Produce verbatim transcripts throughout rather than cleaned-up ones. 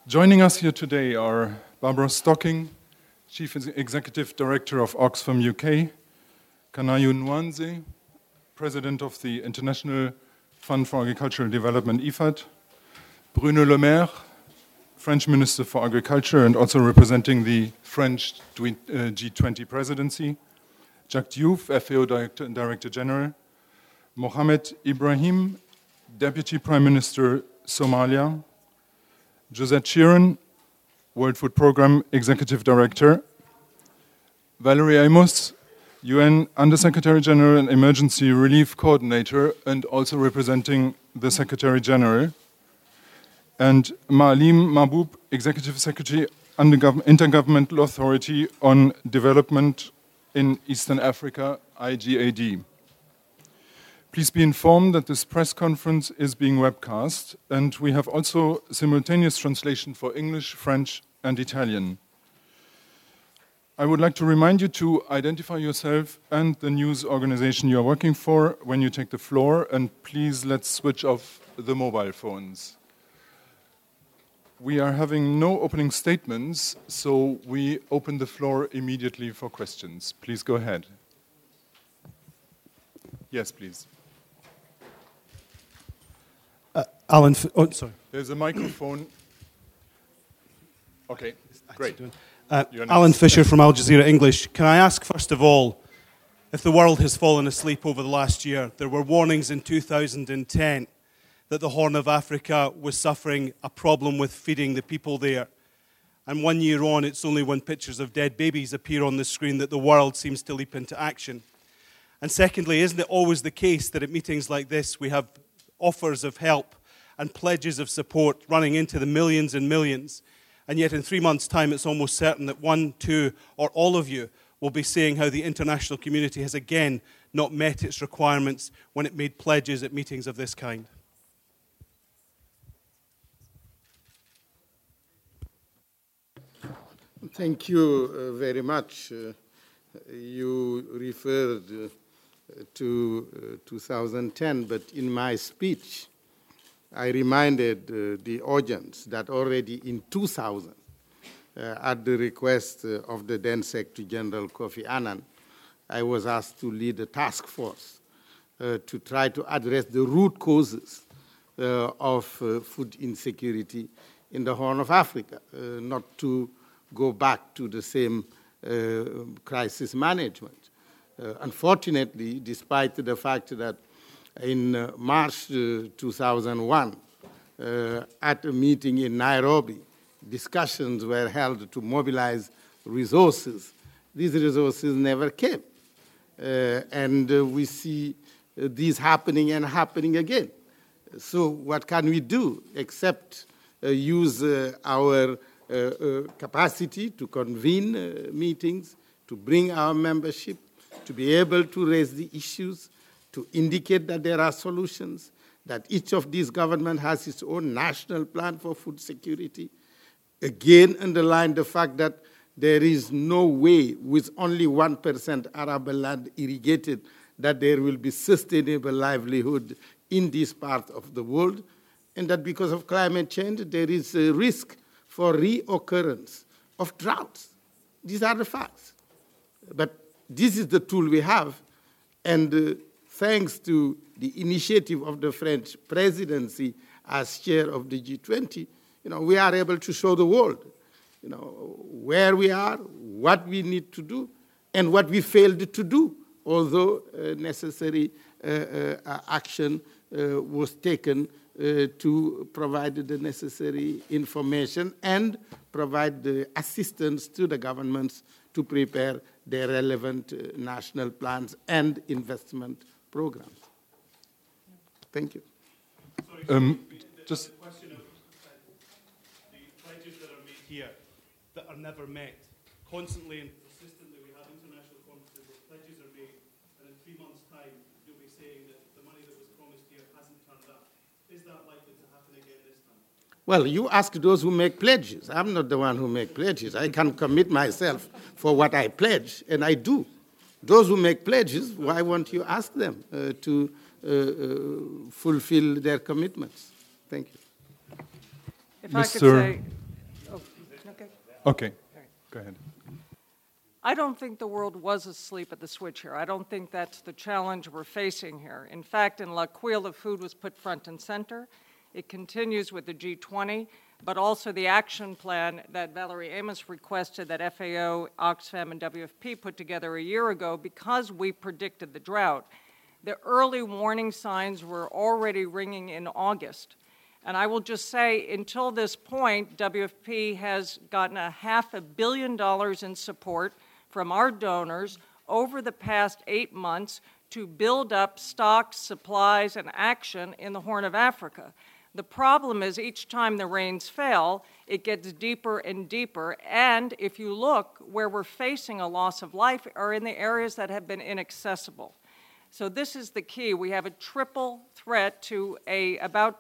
Joining us here today are Barbara Stocking, Chief Executive Director of Oxfam U K, Kanayo Nwanze, President of the International Fund for Agricultural Development, I F A D, Bruno Le Maire, French Minister for Agriculture and also representing the French G twenty presidency, Jacques Diouf, F A O Director, Director General, Mohamed Ibrahim, Deputy Prime Minister, Somalia, Josette Sheeran, World Food Programme Executive Director, Valerie Amos, U N Under-Secretary General and Emergency Relief Coordinator and also representing the Secretary General, and Maalim Mahboub, Executive Secretary, Intergovernmental Authority on Development in Eastern Africa, I G A D. Please be informed that this press conference is being webcast, and we have also simultaneous translation for English, French, and Italian. I would like to remind you to identify yourself and the news organization you are working for when you take the floor, and please let's switch off the mobile phones. We are having no opening statements, so we open the floor immediately for questions. Please go ahead. Yes, please. Uh, Alan, F oh, sorry. There's a microphone. Okay, great. Uh, Alan Fisher from Al Jazeera English. Can I ask, first of all, if the world has fallen asleep over the last year? There were warnings in two thousand ten that the Horn of Africa was suffering a problem with feeding the people there. And one year on, it's only when pictures of dead babies appear on the screen that the world seems to leap into action. And secondly, isn't it always the case that at meetings like this we have offers of help and pledges of support running into the millions and millions, and yet in three months' time it's almost certain that one, two, or all of you will be saying how the international community has again not met its requirements when it made pledges at meetings of this kind? Thank you uh, very much. Uh, you referred uh, to uh, two thousand ten, but in my speech, I reminded uh, the audience that already in two thousand, uh, at the request uh, of the then Secretary General Kofi Annan, I was asked to lead a task force uh, to try to address the root causes uh, of uh, food insecurity in the Horn of Africa, uh, not to go back to the same uh, crisis management. Uh, unfortunately, despite the fact that in uh, March uh, two thousand one, uh, at a meeting in Nairobi, discussions were held to mobilize resources. These resources never came. Uh, and uh, we see uh, these happening and happening again. So what can we do except uh, use uh, our Uh, uh, capacity to convene uh, meetings, to bring our membership, to be able to raise the issues, to indicate that there are solutions, that each of these governments has its own national plan for food security. Again, underline the fact that there is no way with only one percent arable land irrigated that there will be sustainable livelihood in this part of the world, and that because of climate change, there is a risk for reoccurrence of droughts. These are the facts. But this is the tool we have, and uh, thanks to the initiative of the French presidency as chair of the G twenty, you know, we are able to show the world, you know, where we are, what we need to do, and what we failed to do, although uh, necessary uh, uh, action uh, was taken Uh, to provide the necessary information and provide the assistance to the governments to prepare their relevant uh, national plans and investment programs. Thank you. Sorry, um, the, just the question of uh, the pledges that are made here that are never met. Constantly and persistently we have international conferences where pledges are made, and in three months' time you'll be saying that the money that was promised here hasn't turned up. Is that likely to happen again this time? Well, you ask those who make pledges. I'm not the one who makes pledges. I can commit myself for what I pledge, and I do. Those who make pledges, why won't you ask them uh, to uh, uh, fulfill their commitments? Thank you. If Mister I could say, Okay, go ahead. I don't think the world was asleep at the switch here. I don't think that's the challenge we're facing here. In fact, in L'Aquila, food was put front and center. It continues with the G twenty, but also the action plan that Valerie Amos requested that F A O, Oxfam, and W F P put together a year ago because we predicted the drought. The early warning signs were already ringing in August. And I will just say, until this point, W F P has gotten a half a billion dollars in support from our donors over the past eight months to build up stocks, supplies, and action in the Horn of Africa. The problem is each time the rains fail, it gets deeper and deeper. And if you look, where we're facing a loss of life are in the areas that have been inaccessible. So this is the key. We have a triple threat to a, about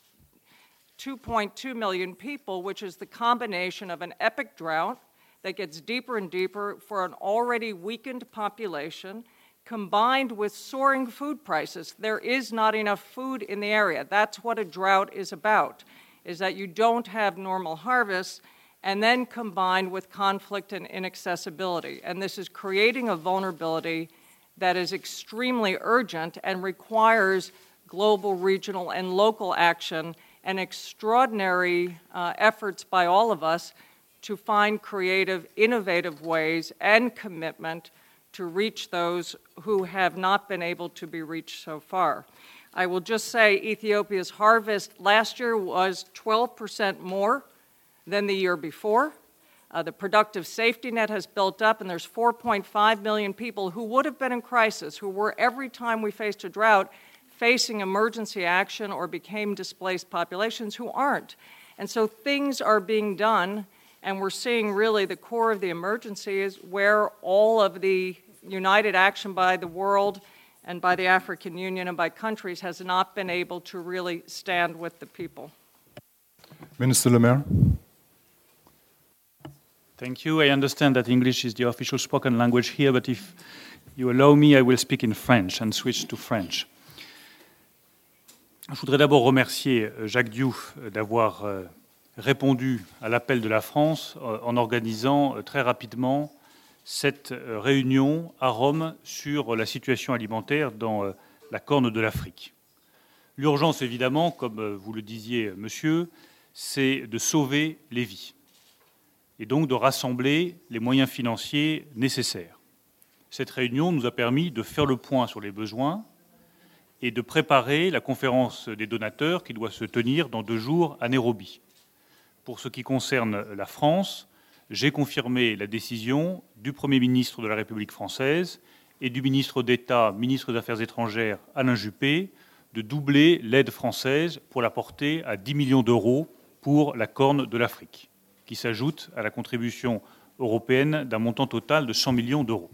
two point two million people, which is the combination of an epic drought that gets deeper and deeper for an already weakened population, combined with soaring food prices. There is not enough food in the area. That's what a drought is about, is that you don't have normal harvests, and then combined with conflict and inaccessibility. And this is creating a vulnerability that is extremely urgent and requires global, regional, and local action and extraordinary uh, efforts by all of us to find creative, innovative ways and commitment to reach those who have not been able to be reached so far. I will just say Ethiopia's harvest last year was twelve percent more than the year before. Uh, the productive safety net has built up, and there's four point five million people who would have been in crisis, who were, every time we faced a drought, facing emergency action or became displaced populations who aren't. And so things are being done, and we're seeing really the core of the emergency is where all of the united action by the world and by the African Union and by countries has not been able to really stand with the people. Minister Le Maire. Thank you. I understand that English is the official spoken language here, but if you allow me, I will speak in French and switch to French. Je voudrais d'abord remercier Jacques Diouf d'avoir répondu à l'appel de la France en organisant très rapidement cette réunion à Rome sur la situation alimentaire dans la Corne de l'Afrique. L'urgence, évidemment, comme vous le disiez, monsieur, c'est de sauver les vies et donc de rassembler les moyens financiers nécessaires. Cette réunion nous a permis de faire le point sur les besoins et de préparer la conférence des donateurs qui doit se tenir dans deux jours à Nairobi. Pour ce qui concerne la France, j'ai confirmé la décision du Premier ministre de la République française et du ministre d'État, ministre des Affaires étrangères, Alain Juppé, de doubler l'aide française pour la porter à dix millions d'euros pour la Corne de l'Afrique, qui s'ajoute à la contribution européenne d'un montant total de cent millions d'euros.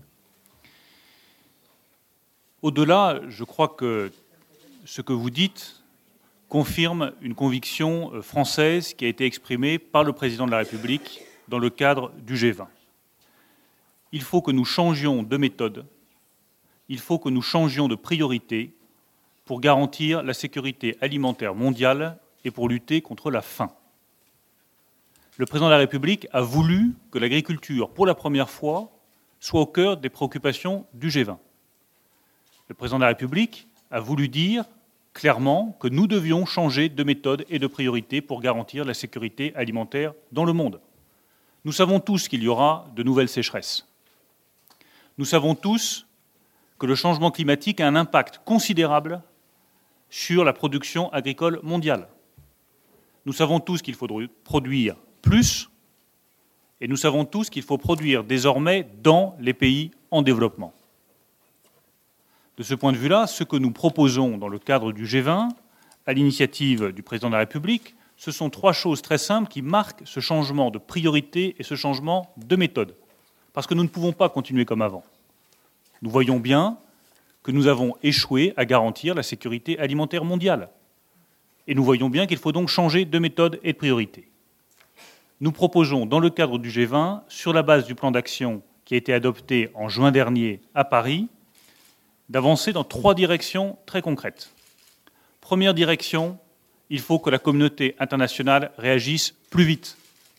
Au-delà, je crois que ce que vous dites confirme une conviction française qui a été exprimée par le président de la République dans le cadre du G vingt. Il faut que nous changions de méthode, il faut que nous changions de priorité pour garantir la sécurité alimentaire mondiale et pour lutter contre la faim. Le président de la République a voulu que l'agriculture, pour la première fois, soit au cœur des préoccupations du G vingt. Le président de la République a voulu dire clairement que nous devions changer de méthode et de priorité pour garantir la sécurité alimentaire dans le monde. Nous savons tous qu'il y aura de nouvelles sécheresses. Nous savons tous que le changement climatique a un impact considérable sur la production agricole mondiale. Nous savons tous qu'il faut produire plus, et nous savons tous qu'il faut produire désormais dans les pays en développement. De ce point de vue-là, ce que nous proposons dans le cadre du G vingt, à l'initiative du président de la République, ce sont trois choses très simples qui marquent ce changement de priorité et ce changement de méthode. Parce que nous ne pouvons pas continuer comme avant. Nous voyons bien que nous avons échoué à garantir la sécurité alimentaire mondiale. Et nous voyons bien qu'il faut donc changer de méthode et de priorité. Nous proposons, dans le cadre du G vingt, sur la base du plan d'action qui a été adopté en juin dernier à Paris, d'avancer dans trois directions très concrètes. Première direction, il faut que la communauté internationale réagisse plus vite.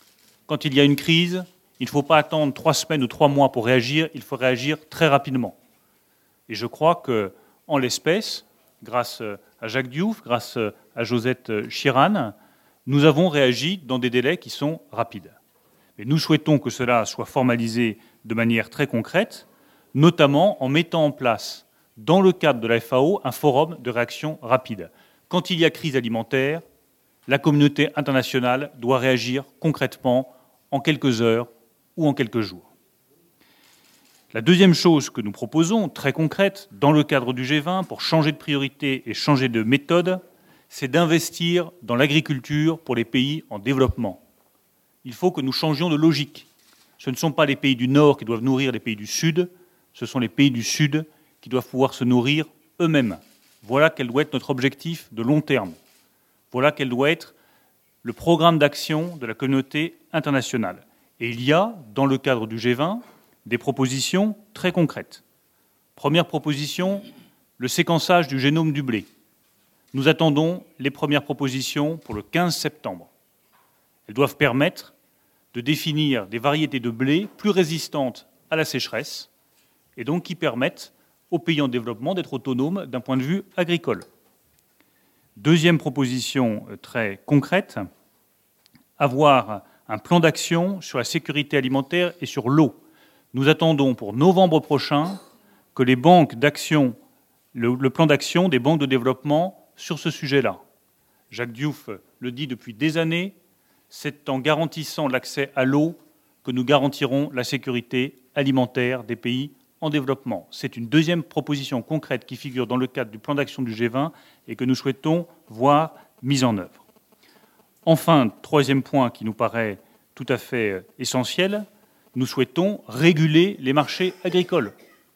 Quand il y a une crise, il ne faut pas attendre trois semaines ou trois mois pour réagir, il faut réagir très rapidement. Et je crois qu'en l'espèce, grâce à Jacques Diouf, grâce à Josette Chirane, nous avons réagi dans des délais qui sont rapides. Mais nous souhaitons que cela soit formalisé de manière très concrète, notamment en mettant en place, dans le cadre de la F A O, un forum de réaction rapide. Quand il y a crise alimentaire, la communauté internationale doit réagir concrètement en quelques heures ou en quelques jours. La deuxième chose que nous proposons, très concrète, dans le cadre du G vingt, pour changer de priorité et changer de méthode, c'est d'investir dans l'agriculture pour les pays en développement. Il faut que nous changions de logique. Ce ne sont pas les pays du Nord qui doivent nourrir les pays du Sud, ce sont les pays du Sud qui doivent pouvoir se nourrir eux-mêmes. Voilà quel doit être notre objectif de long terme. Voilà quel doit être le programme d'action de la communauté internationale. Et il y a, dans le cadre du G vingt, des propositions très concrètes. Première proposition, le séquençage du génome du blé. Nous attendons les premières propositions pour le quinze septembre. Elles doivent permettre de définir des variétés de blé plus résistantes à la sécheresse et donc qui permettent aux pays en développement d'être autonomes d'un point de vue agricole. Deuxième proposition très concrète, avoir un plan d'action sur la sécurité alimentaire et sur l'eau. Nous attendons pour novembre prochain que les banques d'action, le, le plan d'action des banques de développement sur ce sujet-là. Jacques Diouf le dit depuis des années, c'est en garantissant l'accès à l'eau que nous garantirons la sécurité alimentaire des pays en développement. C'est une deuxième proposition concrète qui figure dans le cadre du plan d'action du G vingt et que nous souhaitons voir mise en œuvre. Enfin, troisième point qui nous paraît tout à fait essentiel, nous souhaitons réguler les marchés agricoles.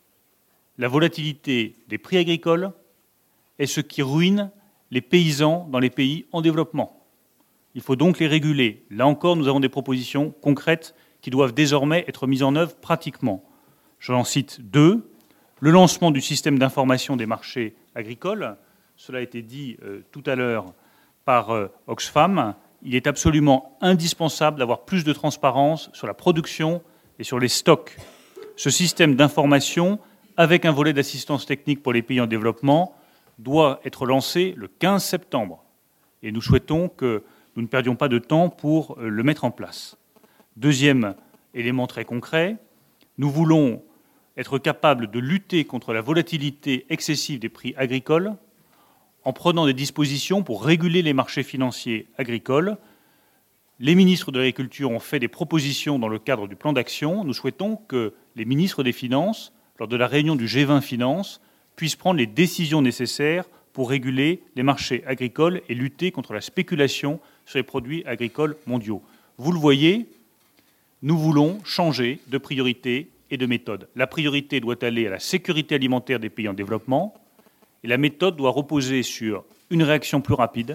La volatilité des prix agricoles est ce qui ruine les paysans dans les pays en développement. Il faut donc les réguler. Là encore, nous avons des propositions concrètes qui doivent désormais être mises en œuvre pratiquement. J'en cite deux. Le lancement du système d'information des marchés agricoles, cela a été dit euh, tout à l'heure par euh, Oxfam, il est absolument indispensable d'avoir plus de transparence sur la production et sur les stocks. Ce système d'information, avec un volet d'assistance technique pour les pays en développement, doit être lancé le quinze septembre. Et nous souhaitons que nous ne perdions pas de temps pour euh, le mettre en place. Deuxième élément très concret, nous voulons être capables de lutter contre la volatilité excessive des prix agricoles en prenant des dispositions pour réguler les marchés financiers agricoles. Les ministres de l'Agriculture ont fait des propositions dans le cadre du plan d'action. Nous souhaitons que les ministres des Finances, lors de la réunion du G vingt Finances, puissent prendre les décisions nécessaires pour réguler les marchés agricoles et lutter contre la spéculation sur les produits agricoles mondiaux. Vous le voyez, nous voulons changer de priorité et de méthode. La priorité doit aller à la sécurité alimentaire des pays en développement et la méthode doit reposer sur une réaction plus rapide,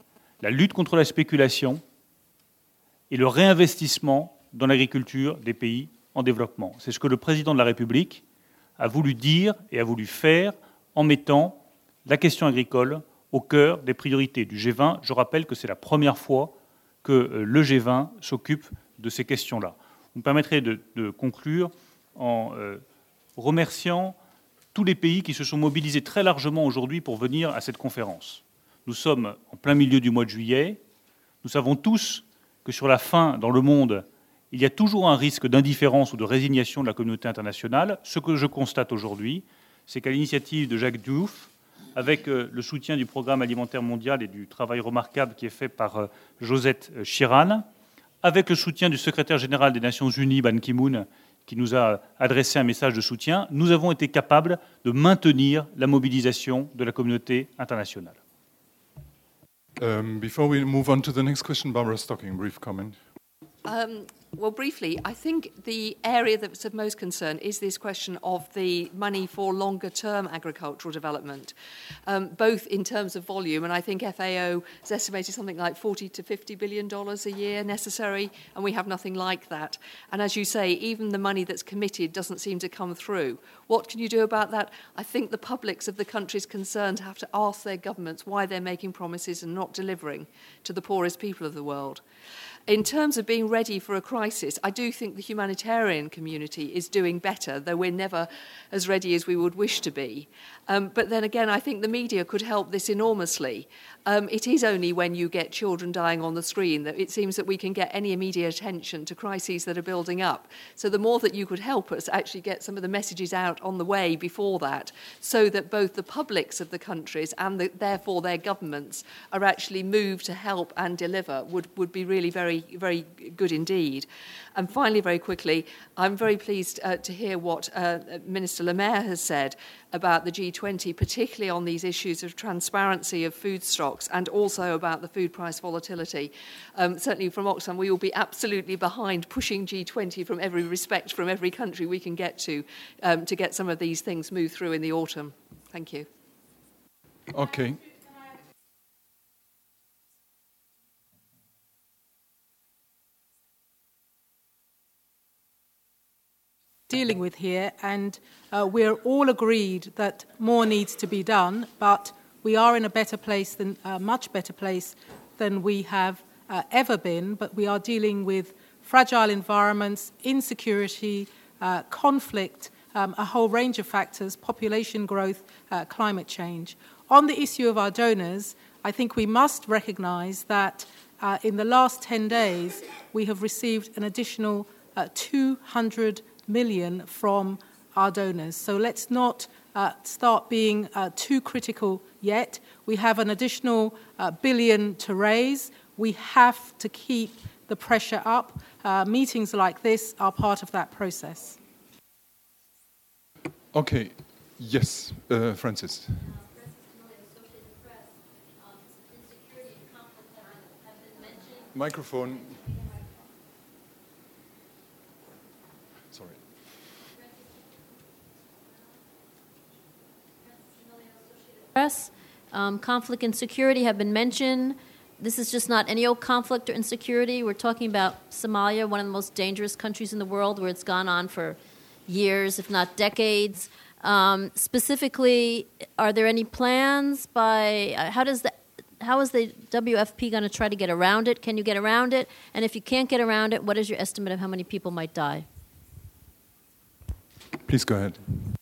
la lutte contre la spéculation et le réinvestissement dans l'agriculture des pays en développement. C'est ce que le président de la République a voulu dire et a voulu faire en mettant la question agricole au cœur des priorités du G vingt. Je rappelle que c'est la première fois que le G vingt s'occupe de ces questions-là. Vous me permettrez de, de conclure en euh, remerciant tous les pays qui se sont mobilisés très largement aujourd'hui pour venir à cette conférence. Nous sommes en plein milieu du mois de juillet. Nous savons tous que sur la faim dans le monde, il y a toujours un risque d'indifférence ou de résignation de la communauté internationale. Ce que je constate aujourd'hui, c'est qu'à l'initiative de Jacques Diouf, avec euh, le soutien du Programme alimentaire mondial et du travail remarquable qui est fait par euh, Josette Chirane, avec le soutien du secrétaire général des Nations Unies, Ban Ki-moon, qui nous a adressé un message de soutien, nous avons été capables de maintenir la mobilisation de la communauté internationale. Um, before we move on to the next question, Barbara Stocking, brief comment. Um, Well, briefly, I think the area that's of most concern is this question of the money for longer-term agricultural development, um, both in terms of volume, and I think F A O has estimated something like forty to fifty billion dollars a year necessary, and we have nothing like that. And as you say, even the money that's committed doesn't seem to come through. What can you do about that? I think the publics of the countries concerned have to ask their governments why they're making promises and not delivering to the poorest people of the world. In terms of being ready for a crisis, I do think the humanitarian community is doing better, though we're never as ready as we would wish to be. Um, but then again, I think the media could help this enormously. Um, it is only when you get children dying on the screen that it seems that we can get any immediate attention to crises that are building up. So the more that you could help us actually get some of the messages out on the way before that, so that both the publics of the countries and the, therefore their governments are actually moved to help and deliver, would, would be really very, very good indeed. And finally, very quickly, I'm very pleased uh, to hear what uh, Minister Le Maire has said about the G twenty, particularly on these issues of transparency of food stocks and also about the food price volatility. Um, certainly from Oxfam, we will be absolutely behind pushing G twenty from every respect, from every country we can get to, um, to get some of these things moved through in the autumn. Thank you. Okay. Dealing with here, and uh, we're all agreed that more needs to be done, but we are in a better place than a uh, much better place than we have uh, ever been. But we are dealing with fragile environments, insecurity, uh, conflict, um, a whole range of factors, population growth, uh, climate change. On the issue of our donors, I think we must recognise that uh, in the last ten days we have received an additional uh, two hundred million from our donors. So let's not uh, start being uh, too critical yet. We have an additional uh, billion to raise. We have to keep the pressure up. Uh, meetings like this are part of that process. Okay. Yes, uh, Francis. Microphone. Sorry. Press, um, conflict and security have been mentioned. This is just not any old conflict or insecurity. We're talking about Somalia, one of the most dangerous countries in the world, where it's gone on for years, if not decades. Um, specifically, are there any plans by, uh, how does the, how is the W F P going to try to get around it? Can you get around it? And if you can't get around it, what is your estimate of how many people might die? Please go ahead.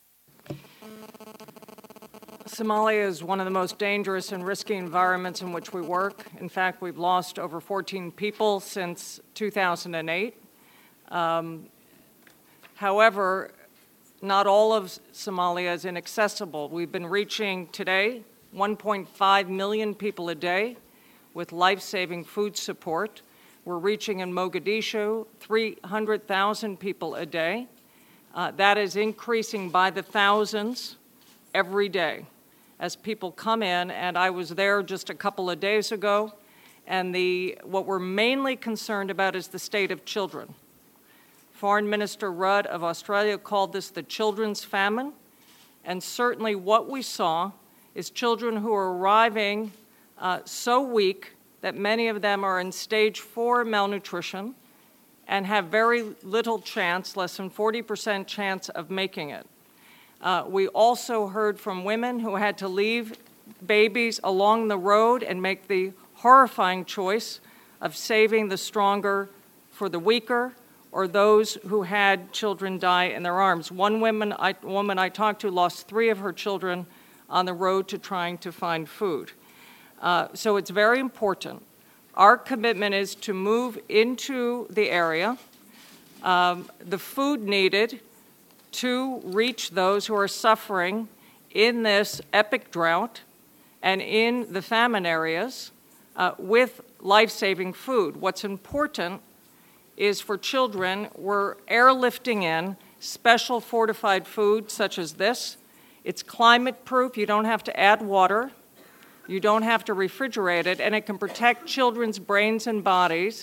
Somalia is one of the most dangerous and risky environments in which we work. In fact, we've lost over fourteen people since two thousand eight. Um, however, not all of Somalia is inaccessible. We've been reaching today one point five million people a day with life-saving food support. We're reaching in Mogadishu three hundred thousand people a day. Uh, that is increasing by the thousands every day as people come in, and I was there just a couple of days ago, and the, what we're mainly concerned about is the state of children. Foreign Minister Rudd of Australia called this the children's famine, and certainly what we saw is children who are arriving uh, so weak that many of them are in stage four malnutrition and have very little chance, less than forty percent chance of making it. Uh, we also heard from women who had to leave babies along the road and make the horrifying choice of saving the stronger for the weaker, or those who had children die in their arms. One woman I, woman I talked to lost three of her children on the road to trying to find food. Uh, so it's very important. Our commitment is to move into the area. Um, the food needed to reach those who are suffering in this epic drought and in the famine areas uh, with life-saving food. What's important is for children, we're airlifting in special fortified food such as this. It's climate-proof. You don't have to add water. You don't have to refrigerate it, and it can protect children's brains and bodies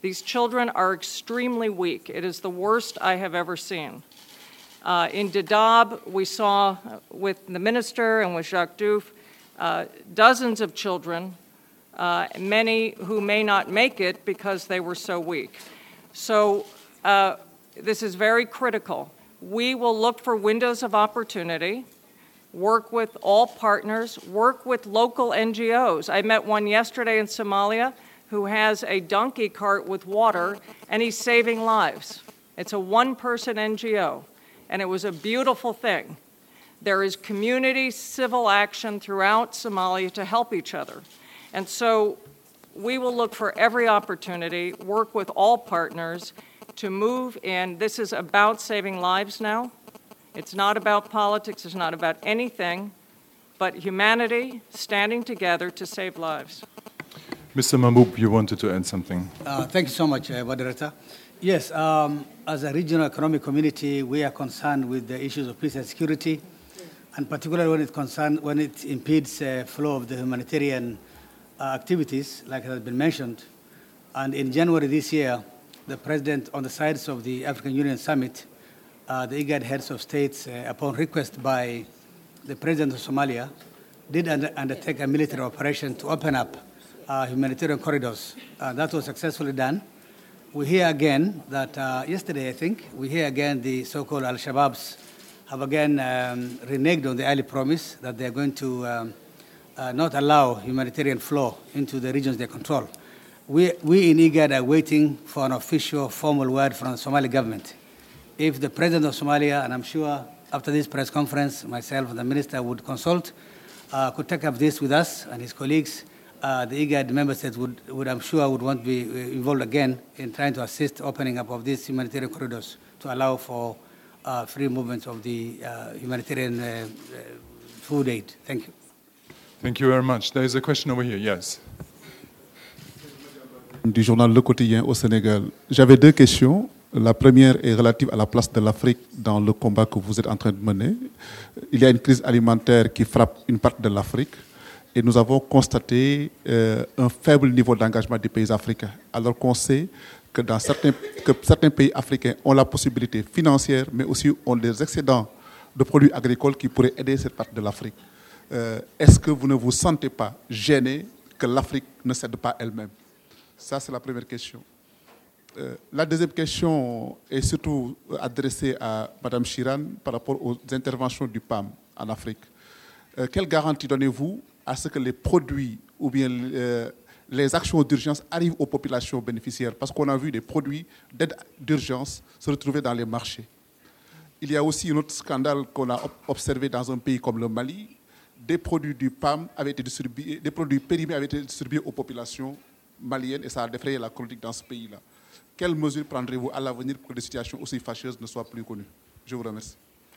These children are extremely weak. It is the worst I have ever seen. Uh, in Dadaab, we saw with the minister and with Jacques Diouf uh, dozens of children, uh, many who may not make it because they were so weak. So uh, this is very critical. We will look for windows of opportunity, work with all partners, work with local N G Os. I met one yesterday in Somalia who has a donkey cart with water, and he's saving lives. It's a one-person N G O, and it was a beautiful thing. There is community civil action throughout Somalia to help each other. And so we will look for every opportunity, work with all partners to move in. This is about saving lives now. It's not about politics, it's not about anything but humanity standing together to save lives. Mister Mahmoub, you wanted to add something. Uh, thank you so much, uh, Moderator. Yes, um, as a regional economic community, we are concerned with the issues of peace and security, and particularly when it concern, when it impedes the uh, flow of the humanitarian uh, activities, like has been mentioned. And in January this year, the President, on the sides of the African Union Summit, uh, the IGAD heads of states, uh, upon request by the President of Somalia, did under, undertake a military operation to open up uh, humanitarian corridors. Uh, that was successfully done. We hear again that uh, yesterday, I think, we hear again the so-called Al-Shabaabs have again um, reneged on the early promise that they're going to um, uh, not allow humanitarian flow into the regions they control. We, we in IGAD are waiting for an official formal word from the Somali government. If the President of Somalia, and I'm sure after this press conference, myself and the Minister would consult, uh, could take up this with us and his colleagues, uh, the IGAD member states would, would, I'm sure, would want to be involved again in trying to assist opening up of these humanitarian corridors to allow for uh, free movement of the uh, humanitarian uh, uh, food aid. Thank you. Thank you very much. There is a question over here. Yes. Du journal Le Quotidien au Sénégal. J'avais deux questions. La première est relative à la place de l'Afrique dans le combat que vous êtes en train de mener. Il y a une crise alimentaire qui frappe une partie de l'Afrique et nous avons constaté euh, un faible niveau d'engagement des pays africains, alors qu'on sait que, dans certains, que certains pays africains ont la possibilité financière, mais aussi ont des excédents de produits agricoles qui pourraient aider cette partie de l'Afrique. Euh, est-ce que vous ne vous sentez pas gêné que l'Afrique ne cède pas elle-même? Ça, c'est la première question. Euh, la deuxième question est surtout adressée à Mme Chiran par rapport aux interventions du P A M en Afrique. Euh, quelle garantie donnez-vous à ce que les produits ou bien euh, les actions d'urgence arrivent aux populations bénéficiaires? Parce qu'on a vu des produits d'aide d'urgence se retrouver dans les marchés. Il y a aussi un autre scandale qu'on a observé dans un pays comme le Mali. Des produits du P A M avaient été distribués, des produits périmés avaient été distribués aux populations maliennes et ça a défrayé la chronique dans ce pays-là. Quelles mesures prendrez-vous à l'avenir pour que des situations aussi fâcheuses ne soient plus connues? Je vous remercie.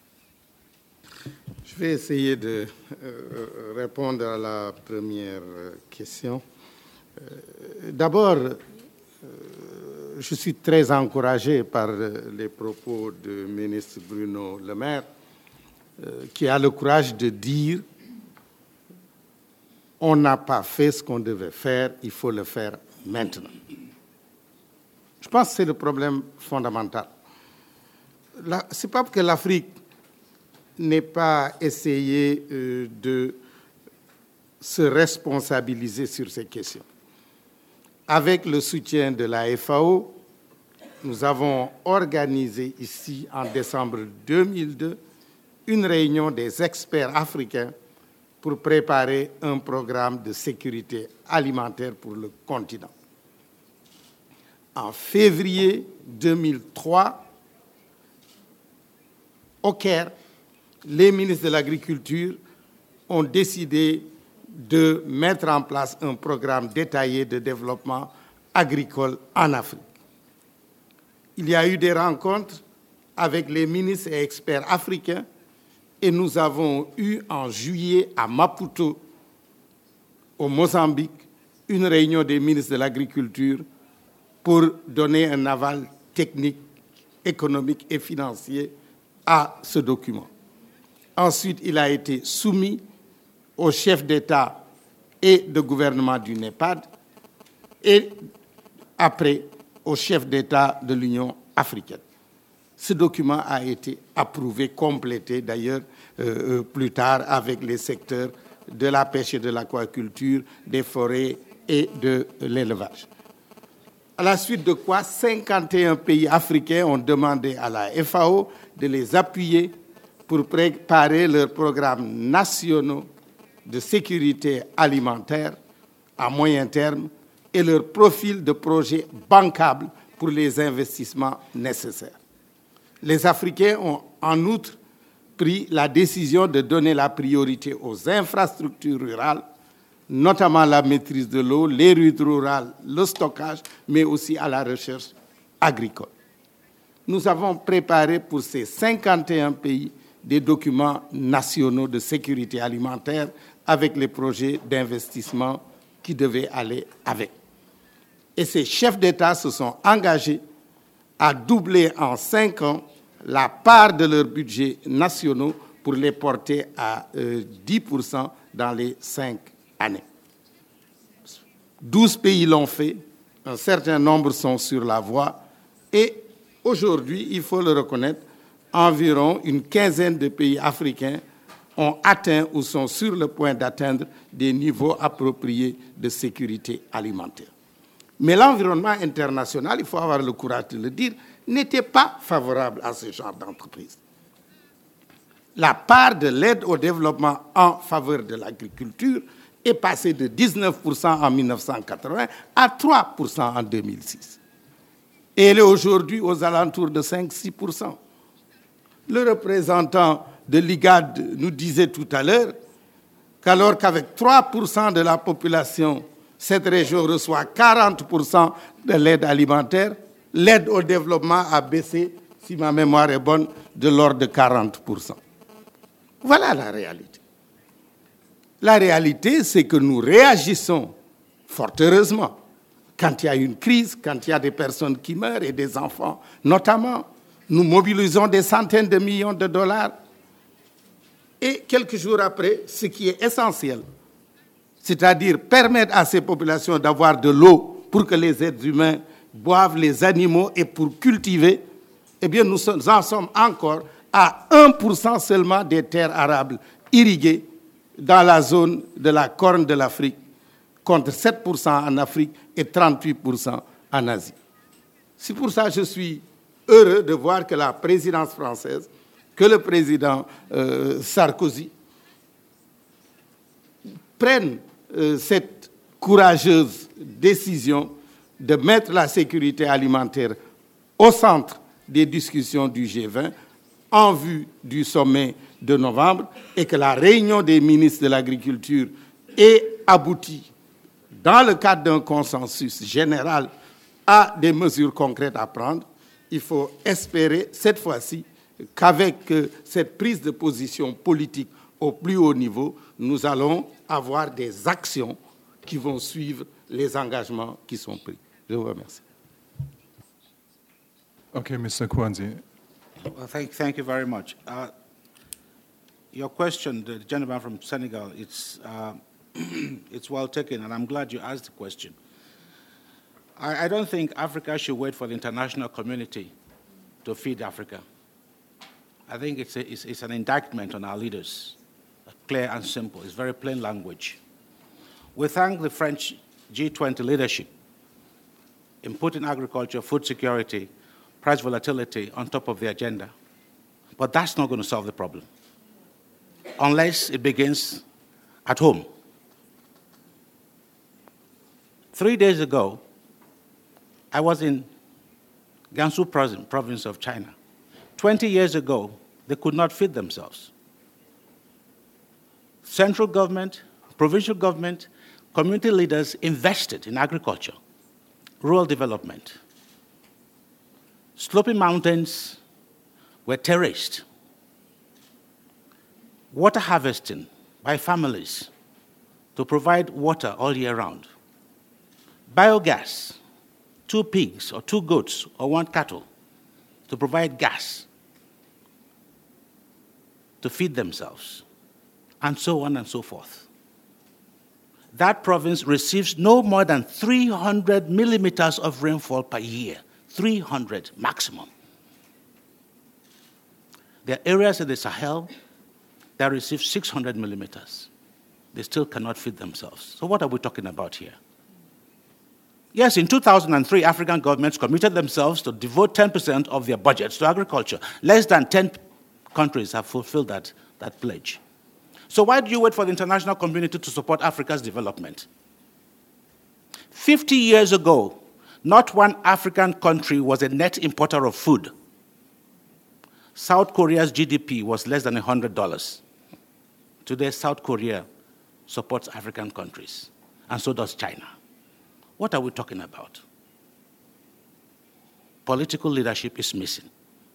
Je vais essayer de euh, répondre à la première question. Euh, D'abord, euh, je suis très encouragé par les propos du ministre Bruno Le Maire, euh, qui a le courage de dire on n'a pas fait ce qu'on devait faire, il faut le faire maintenant. Je pense que c'est le problème fondamental. Ce n'est pas que l'Afrique n'ait pas essayé euh, de se responsabiliser sur ces questions. Avec le soutien de la F A O, nous avons organisé ici, en décembre deux mille deux, une réunion des experts africains pour préparer un programme de sécurité alimentaire pour le continent. En février deux mille trois, au Caire, les ministres de l'Agriculture ont décidé de mettre en place un programme détaillé de développement agricole en Afrique. Il y a eu des rencontres avec les ministres et experts africains et nous avons eu en juillet à Maputo, au Mozambique, une réunion des ministres de l'Agriculture pour donner un aval technique, économique et financier à ce document. Ensuite, il a été soumis au chef d'État et de gouvernement du NEPAD et après, aux chefs d'État de l'Union africaine. Ce document a été approuvé, complété d'ailleurs euh, plus tard avec les secteurs de la pêche et de l'aquaculture, des forêts et de l'élevage. À la suite de quoi, cinquante et un pays africains ont demandé à la F A O de les appuyer pour préparer leurs programmes nationaux de sécurité alimentaire à moyen terme et leur profil de projet bancable pour les investissements nécessaires. Les Africains ont en outre pris la décision de donner la priorité aux infrastructures rurales, notamment la maîtrise de l'eau, les routes rurales, le stockage, mais aussi à la recherche agricole. Nous avons préparé pour ces cinquante et un pays des documents nationaux de sécurité alimentaire avec les projets d'investissement qui devaient aller avec. Et ces chefs d'État se sont engagés à doubler en cinq ans la part de leurs budgets nationaux pour les porter à euh, dix pour cent dans les cinq années. douze pays l'ont fait, un certain nombre sont sur la voie et aujourd'hui, il faut le reconnaître, environ une quinzaine de pays africains ont atteint ou sont sur le point d'atteindre des niveaux appropriés de sécurité alimentaire. Mais l'environnement international, il faut avoir le courage de le dire, n'était pas favorable à ce genre d'entreprise. La part de l'aide au développement en faveur de l'agriculture est passée de dix-neuf pour cent en mille neuf cent quatre-vingts à trois pour cent en deux mille six. Et elle est aujourd'hui aux alentours de cinq à six pour cent. Le représentant de l'I G A D nous disait tout à l'heure qu'alors qu'avec trois pour cent de la population, cette région reçoit quarante pour cent de l'aide alimentaire, l'aide au développement a baissé, si ma mémoire est bonne, de l'ordre de quarante pour cent. Voilà la réalité. La réalité, c'est que nous réagissons fort heureusement quand il y a une crise, quand il y a des personnes qui meurent et des enfants, notamment. Nous mobilisons des centaines de millions de dollars. Et quelques jours après, ce qui est essentiel, c'est-à-dire permettre à ces populations d'avoir de l'eau pour que les êtres humains boivent, les animaux et pour cultiver, eh bien nous en sommes encore à un pour cent seulement des terres arables irriguées dans la zone de la Corne de l'Afrique, contre sept pour cent en Afrique et trente-huit pour cent en Asie. C'est pour ça que je suis heureux de voir que la présidence française, que le président euh, Sarkozy prennent euh, cette courageuse décision de mettre la sécurité alimentaire au centre des discussions du G vingt en vue du sommet de novembre et que la réunion des ministres de l'Agriculture ait abouti dans le cadre d'un consensus général à des mesures concrètes à prendre. Il faut espérer cette fois-ci qu'avec euh, cette prise de position politique au plus haut niveau, nous allons avoir des actions qui vont suivre les engagements qui sont pris. Je vous remercie. Okay, Mister Kwanzi. Well, thank, thank you very much. Uh, your question, the gentleman from Senegal, it's, uh, it's well taken, and I'm glad you asked the question. I, I don't think Africa should wait for the international community to feed Africa. I think it's, a, it's, it's an indictment on our leaders, clear and simple. It's very plain language. We thank the French G twenty leadership in putting agriculture, food security, price volatility on top of the agenda. But that's not going to solve the problem unless it begins at home. Three days ago, I was in Gansu province of China. Twenty years ago, they could not feed themselves. Central government, provincial government, community leaders invested in agriculture, rural development. Sloping mountains were terraced. Water harvesting by families to provide water all year round. Biogas, two pigs or two goats or one cattle to provide gas to feed themselves, and so on and so forth. that province receives no more than three hundred millimeters of rainfall per year. three hundred maximum. There are areas in the Sahel that receive six hundred millimeters. They still cannot feed themselves. So what are we talking about here? Yes, in two thousand three, African governments committed themselves to devote ten percent of their budgets to agriculture. Less than ten countries have fulfilled that, that pledge. So why do you wait for the international community to support Africa's development? fifty years ago, not one African country was a net importer of food. South Korea's G D P was less than one hundred dollars. Today, South Korea supports African countries, and so does China. What are we talking about? Political leadership is missing.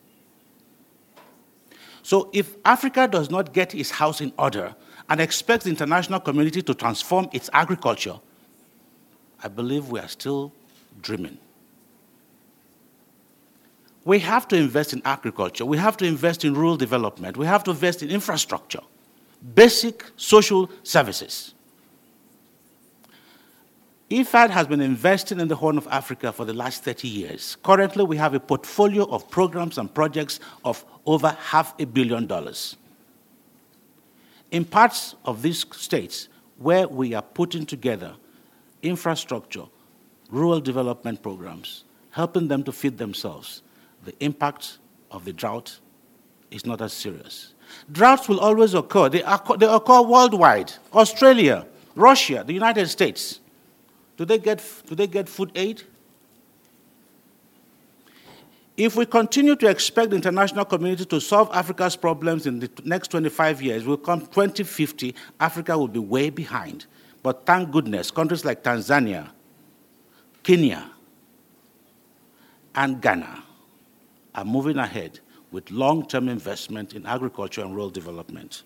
So if Africa does not get its house in order and expects the international community to transform its agriculture, I believe we are still dreaming. We have to invest in agriculture. We have to invest in rural development. We have to invest in infrastructure, basic social services. I F A D has been investing in the Horn of Africa for the last thirty years. Currently, we have a portfolio of programs and projects of over half a billion dollars. In parts of these states where we are putting together infrastructure, rural development programs, helping them to feed themselves, the impact of the drought is not as serious. Droughts will always occur. They occur, they occur worldwide. Australia, Russia, the United States. Do they get, do they get food aid? If we continue to expect the international community to solve Africa's problems in the next twenty-five years, we'll come twenty fifty, Africa will be way behind. But thank goodness, countries like Tanzania, Kenya, and Ghana are moving ahead with long-term investment in agriculture and rural development.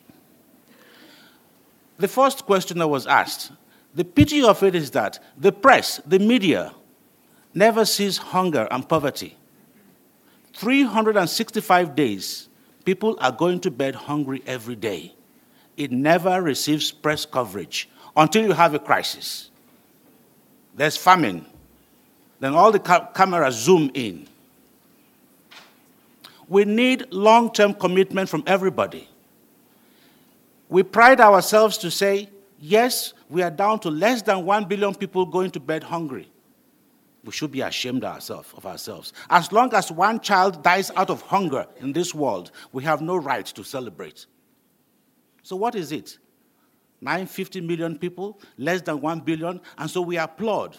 The first question I was asked, the pity of it is that the press, the media, never sees hunger and poverty. three hundred sixty-five days, people are going to bed hungry every day. It never receives press coverage until you have a crisis. There's famine. Then all the ca- cameras zoom in. We need long-term commitment from everybody. We pride ourselves to say, yes, we are down to less than one billion people going to bed hungry. We should be ashamed ourselves, of ourselves. As long as one child dies out of hunger in this world, we have no right to celebrate. So what is it? nine hundred fifty million people, less than one billion, and so we applaud.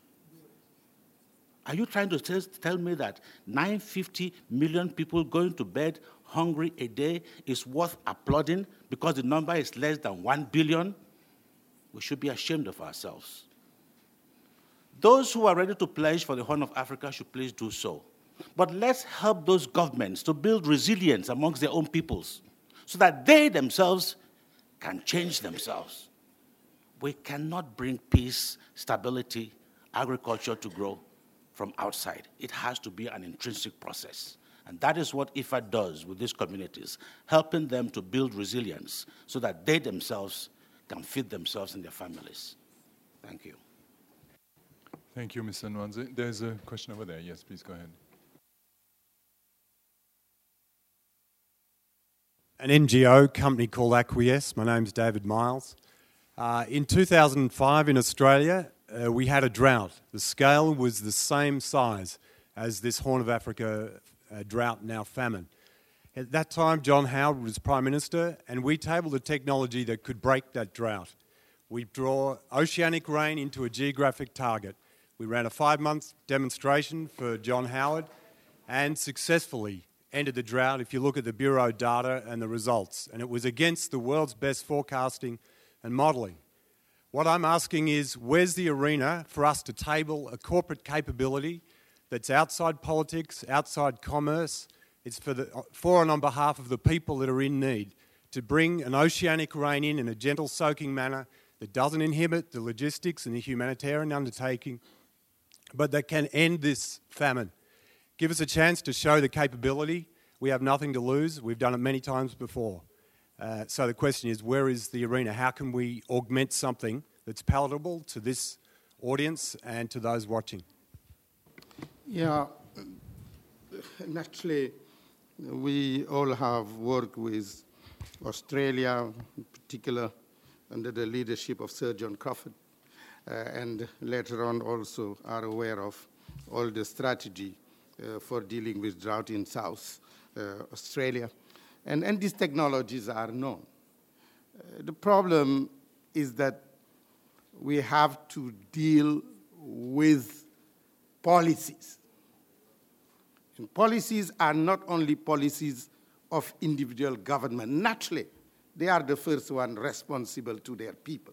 Are you trying to tell, tell me that nine hundred fifty million people going to bed hungry a day is worth applauding because the number is less than one billion? We should be ashamed of ourselves. Those who are ready to pledge for the Horn of Africa should please do so. But let's help those governments to build resilience amongst their own peoples so that they themselves can change themselves. We cannot bring peace, stability, agriculture to grow from outside. It has to be an intrinsic process. And that is what I F A D does with these communities, helping them to build resilience so that they themselves can feed themselves and their families. Thank you. Thank you, Mister Nwanze. There's a question over there. Yes, please go ahead. An N G O company called Acquiesce. My name's David Miles. Uh, in two thousand five in Australia, uh, we had a drought. The scale was the same size as this Horn of Africa uh, drought, now famine. At that time, John Howard was Prime Minister, and we tabled a technology that could break that drought. We draw oceanic rain into a geographic target. We ran a five-month demonstration for John Howard and successfully ended the drought if you look at the Bureau data and the results. And it was against the world's best forecasting and modelling. What I'm asking is, where's the arena for us to table a corporate capability that's outside politics, outside commerce? It's for, the, for and on behalf of the people that are in need, to bring an oceanic rain in in a gentle soaking manner that doesn't inhibit the logistics and the humanitarian undertaking, but that can end this famine. Give us a chance to show the capability. We have nothing to lose. We've done it many times before. Uh, so the question is, where is the arena? How can we augment something that's palatable to this audience and to those watching? Yeah, naturally, we all have worked with Australia, in particular, under the leadership of Sir John Crawford, uh, and later on also are aware of all the strategy uh, for dealing with drought in South uh, Australia. And, and these technologies are known. Uh, the problem is that we have to deal with policies. And policies are not only policies of individual government. Naturally, they are the first one responsible to their people.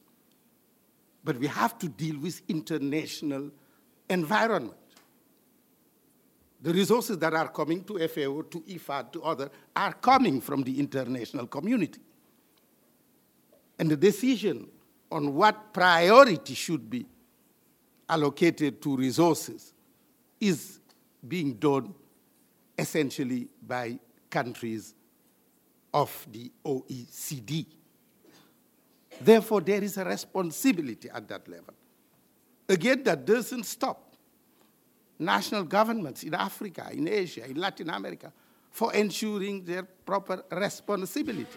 But we have to deal with international environment. The resources that are coming to F A O, to I F A D, to others, are coming from the international community. And the decision on what priority should be allocated to resources is being done essentially by countries of the O E C D. Therefore, there is a responsibility at that level. Again, that doesn't stop national governments in Africa, in Asia, in Latin America, for ensuring their proper responsibility.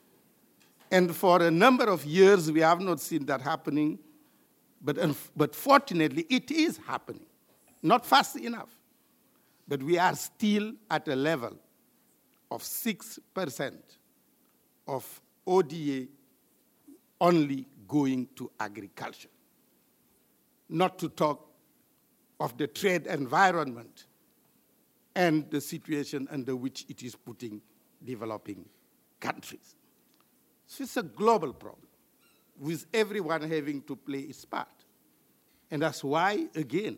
And for a number of years, we have not seen that happening, but, but fortunately, it is happening. Not fast enough, but we are still at a level of six percent of O D A only going to agriculture. Not to talk of the trade environment and the situation under which it is putting developing countries. So it's a global problem, with everyone having to play its part. And that's why, again,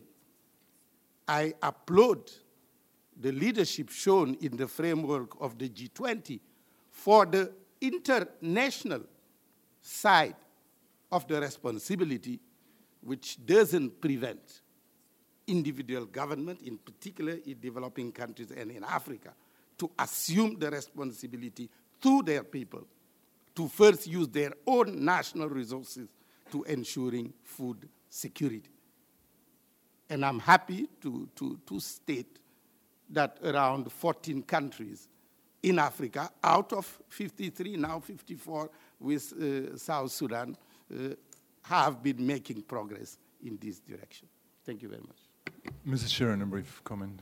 I applaud the leadership shown in the framework of the G twenty for the international side of the responsibility, which doesn't prevent individual government, in particular in developing countries and in Africa, to assume the responsibility to their people to first use their own national resources to ensuring food security. And I'm happy to, to, to state that around fourteen countries in Africa, out of fifty-three, now fifty-four with uh, South Sudan, uh, have been making progress in this direction. Thank you very much. Missus Sharon, a brief comment.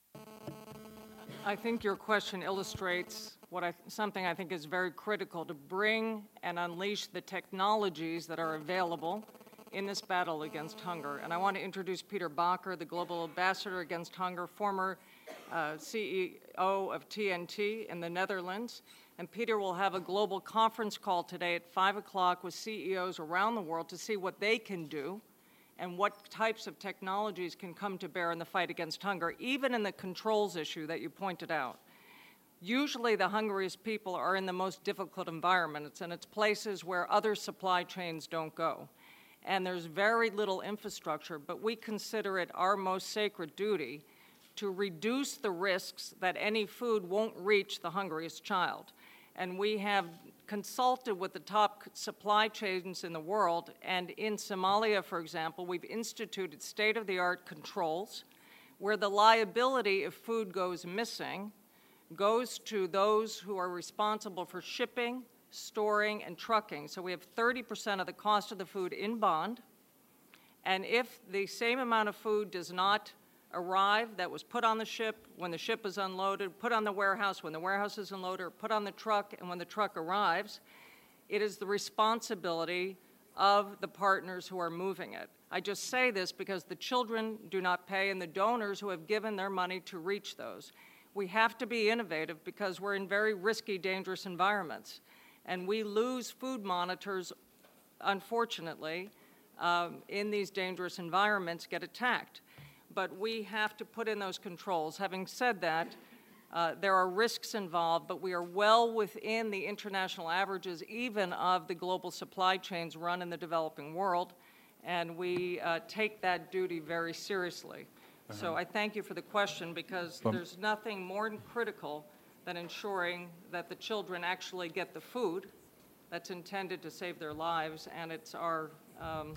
I think your question illustrates what I, something I think is very critical, to bring and unleash the technologies that are available in this battle against hunger. And I want to introduce Peter Bakker, the Global Ambassador Against Hunger, former uh, C E O of T N T in the Netherlands. And Peter will have a global conference call today at five o'clock with C E Os around the world to see what they can do and what types of technologies can come to bear in the fight against hunger, even in the controls issue that you pointed out. Usually the hungriest people are in the most difficult environments, and it's places where other supply chains don't go. And there's very little infrastructure, but we consider it our most sacred duty to reduce the risks that any food won't reach the hungriest child. And we have consulted with the top supply chains in the world, and in Somalia, for example, we've instituted state-of-the-art controls where the liability if food goes missing goes to those who are responsible for shipping, storing, and trucking. So we have thirty percent of the cost of the food in bond, and if the same amount of food does not arrive that was put on the ship when the ship is unloaded, put on the warehouse when the warehouse is unloaded, or put on the truck and when the truck arrives, it is the responsibility of the partners who are moving it. I just say this because the children do not pay and the donors who have given their money to reach those. We have to be innovative because we're in very risky, dangerous environments. And we lose food monitors, unfortunately, um, in these dangerous environments, get attacked. But we have to put in those controls. Having said that, uh, there are risks involved, but we are well within the international averages, even of the global supply chains run in the developing world, and we uh, take that duty very seriously. Uh-huh. So I thank you for the question, because Bum. there's nothing more critical than ensuring that the children actually get the food that's intended to save their lives, and it's our, um,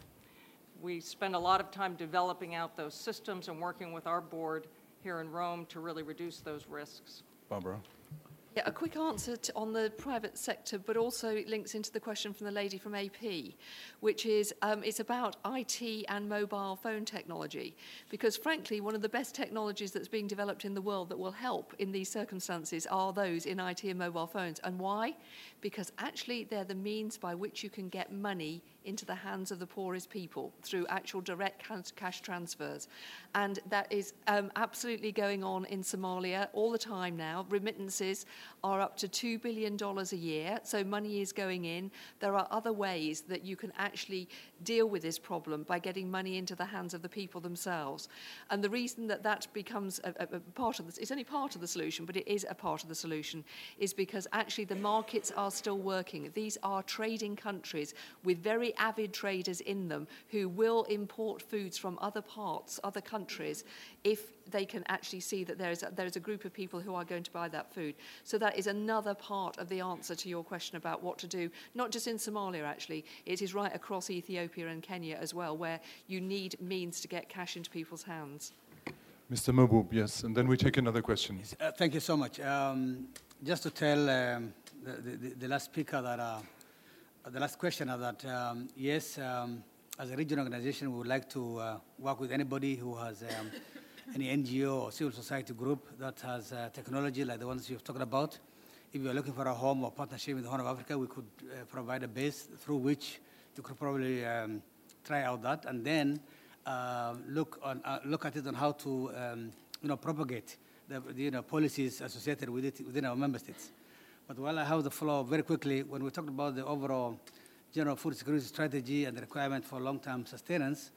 we spend a lot of time developing out those systems and working with our board here in Rome to really reduce those risks. Barbara. Yeah, a quick answer to, on the private sector, but also it links into the question from the lady from A P, which is um, it's about I T and mobile phone technology. Because frankly, one of the best technologies that's being developed in the world that will help in these circumstances are those in I T and mobile phones. And why? Because actually they're the means by which you can get money into the hands of the poorest people through actual direct cash transfers. And that is um, absolutely going on in Somalia all the time now. Remittances are up to two billion dollars a year, so money is going in. There are other ways that you can actually deal with this problem by getting money into the hands of the people themselves. And the reason that that becomes a, a, a part of this, it's only part of the solution, but it is a part of the solution, is because actually the markets are still working. These are trading countries with very avid traders in them who will import foods from other parts, other countries, if they can actually see that there is a, there is a group of people who are going to buy that food. So that is another part of the answer to your question about what to do, not just in Somalia actually, it is right across Ethiopia and Kenya as well, where you need means to get cash into people's hands. Mister Mahboub, yes, and then we take another question. Uh, thank you so much. Um, just to tell um, the, the, the last speaker that, uh, the last questioner that, um, yes, um, as a regional organization, we would like to uh, work with anybody who has um, any N G O or civil society group that has uh, technology like the ones you've talked about. If you're looking for a home or partnership with the Horn of Africa, we could uh, provide a base through which you could probably um, try out that, and then uh, look on uh, look at it on how to um, you know propagate the, the you know policies associated with it within our member states. But while I have the floor, very quickly, when we talked about the overall general food security strategy and the requirement for long-term sustenance,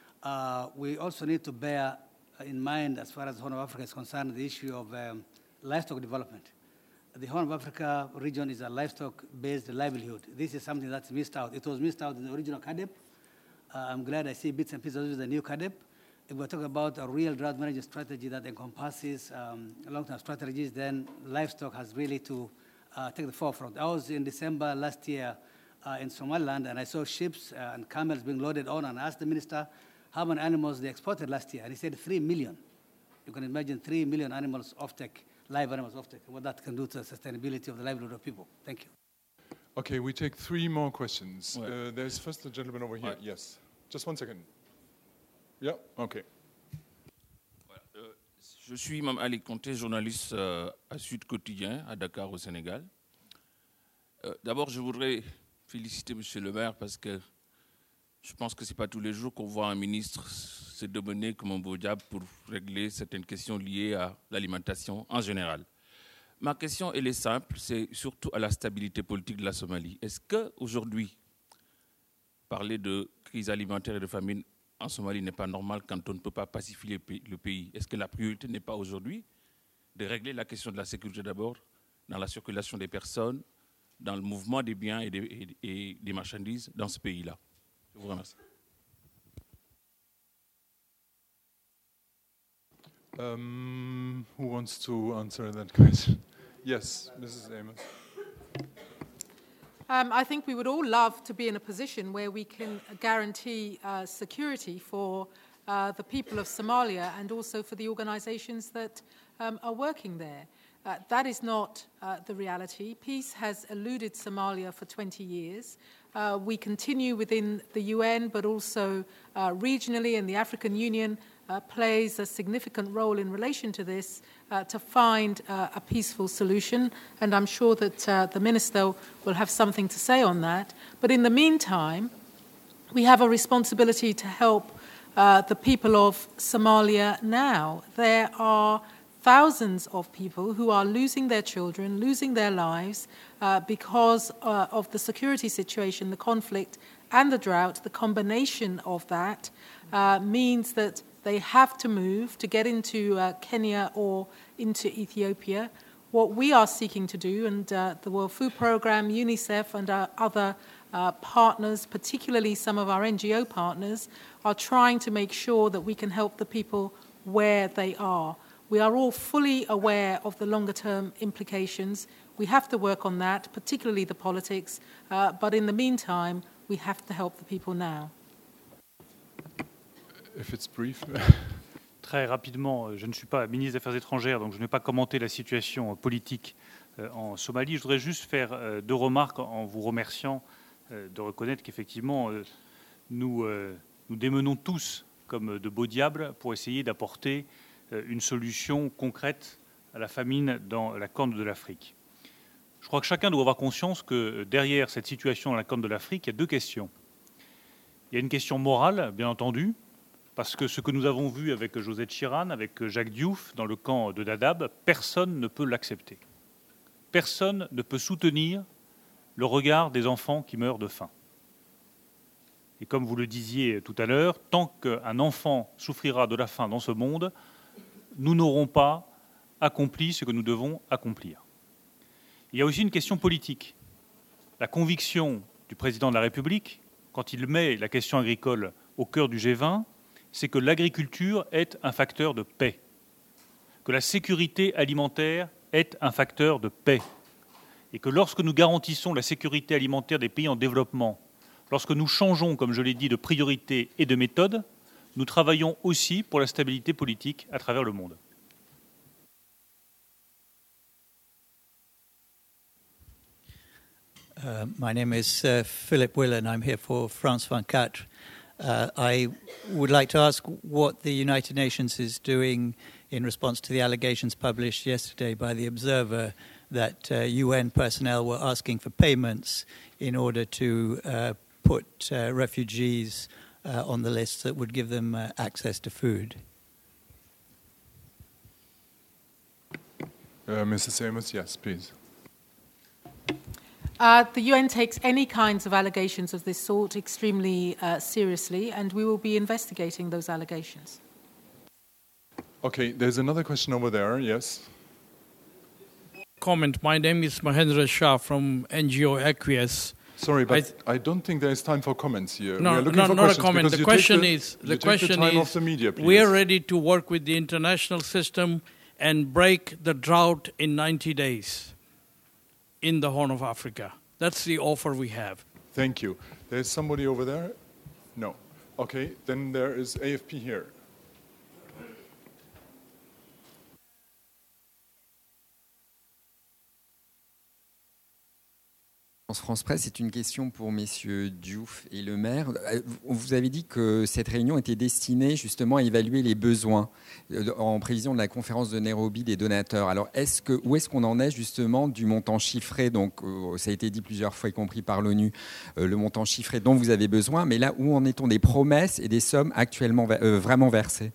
uh, we also need to bear in mind, as far as the Horn of Africa is concerned, the issue of um, livestock development. The Horn of Africa region is a livestock-based livelihood. This is something that's missed out. It was missed out in the original C A D E P. Uh, I'm glad I see bits and pieces of the new C A D E P. If we're talking about a real drought management strategy that encompasses um, long-term strategies, then livestock has really to uh, take the forefront. I was in December last year uh, in Somaliland, and I saw sheep uh, and camels being loaded on, and I asked the minister how many animals they exported last year, and he said three million. You can imagine three million animals off-take, live animals off-take, and what that can do to the sustainability of the livelihood of people. Thank you. Okay, we take three more questions. Ouais. Uh, there's first the gentleman over here. Ouais. Yes. Just one second. Yeah, okay. Voilà. Euh, je suis Mme Ali Conté, journaliste euh, à Sud Quotidien, à Dakar, au Sénégal. Euh, D'abord, je voudrais féliciter M. le maire parce que je pense que ce n'est pas tous les jours qu'on voit un ministre se démener comme un beau diable pour régler certaines questions liées à l'alimentation en général. Ma question, elle est simple, c'est surtout à la stabilité politique de la Somalie. Est-ce qu'aujourd'hui, parler de crise alimentaire et de famine en Somalie n'est pas normal quand on ne peut pas pacifier le pays? Est-ce que la priorité n'est pas aujourd'hui de régler la question de la sécurité d'abord, dans la circulation des personnes, dans le mouvement des biens et des, et, et des marchandises dans ce pays-là? Je vous remercie. Um, who wants to answer that question? Yes, Missus Amos. Um, I think we would all love to be in a position where we can guarantee uh, security for uh, the people of Somalia and also for the organizations that um, are working there. Uh, that is not uh, the reality. Peace has eluded Somalia for twenty years. Uh, we continue within the U N, but also uh, regionally, and the African Union uh, plays a significant role in relation to this uh, to find uh, a peaceful solution. And I'm sure that uh, the Minister will have something to say on that. But in the meantime, we have a responsibility to help uh, the people of Somalia now. There are thousands of people who are losing their children, losing their lives uh, because uh, of the security situation, the conflict and the drought. The combination of that uh, means that they have to move to get into uh, Kenya or into Ethiopia. What we are seeking to do, and uh, the World Food Programme, UNICEF and our other uh, partners, particularly some of our N G O partners, are trying to make sure that we can help the people where they are. We are all fully aware of the longer-term implications. We have to work on that, particularly the politics, uh, but in the meantime, we have to help the people now. If it's brief. Très rapidement, je ne suis pas ministre des Affaires étrangères, donc je ne vais pas commenter la situation politique en Somalie. Je voudrais juste faire deux remarques en vous remerciant de reconnaître qu'effectivement, nous, nous démenons tous comme de beaux diables pour essayer d'apporter une solution concrète à la famine dans la Corne de l'Afrique. Je crois que chacun doit avoir conscience que derrière cette situation dans la Corne de l'Afrique, il y a deux questions. Il y a une question morale, bien entendu, parce que ce que nous avons vu avec José Chiran, avec Jacques Diouf dans le camp de Dadaab, personne ne peut l'accepter. Personne ne peut soutenir le regard des enfants qui meurent de faim. Et comme vous le disiez tout à l'heure, tant qu'un enfant souffrira de la faim dans ce monde, nous n'aurons pas accompli ce que nous devons accomplir. Il y a aussi une question politique. La conviction du président de la République, quand il met la question agricole au cœur du G vingt, c'est que l'agriculture est un facteur de paix, que la sécurité alimentaire est un facteur de paix, et que lorsque nous garantissons la sécurité alimentaire des pays en développement, lorsque nous changeons, comme je l'ai dit, de priorité et de méthode, nous travaillons aussi pour la stabilité politique à travers le monde. Uh, my name is uh, Philip Willen. I'm here for France twenty-four. Uh, I would like to ask what the United Nations is doing in response to the allegations published yesterday by The Observer that uh, U N personnel were asking for payments in order to uh, put uh, refugees uh, on the list that would give them uh, access to food. Uh, Missus Amos, yes, please. Uh, the U N takes any kinds of allegations of this sort extremely uh, seriously, and we will be investigating those allegations. Okay, there's another question over there, yes. Comment. My name is Mahendra Shah from N G O Acquiesce. Sorry, but I, I don't think there is time for comments here. No, we are looking no for not a comment. The question the, is, the you question take the time is, of the media, please. We are ready to work with the international system and break the drought in ninety days in the Horn of Africa. That's the offer we have. Thank you. There's somebody over there? No. Okay, then there is A F P here. France Presse, c'est une question pour messieurs Diouf et Le Maire. Vous avez dit que cette réunion était destinée justement à évaluer les besoins en prévision de la conférence de Nairobi des donateurs. Alors, est-ce que, où est-ce qu'on en est justement du montant chiffré, donc ça a été dit plusieurs fois, y compris par l'ONU, le montant chiffré dont vous avez besoin, mais là, où en est-on des promesses et des sommes actuellement euh, vraiment versées?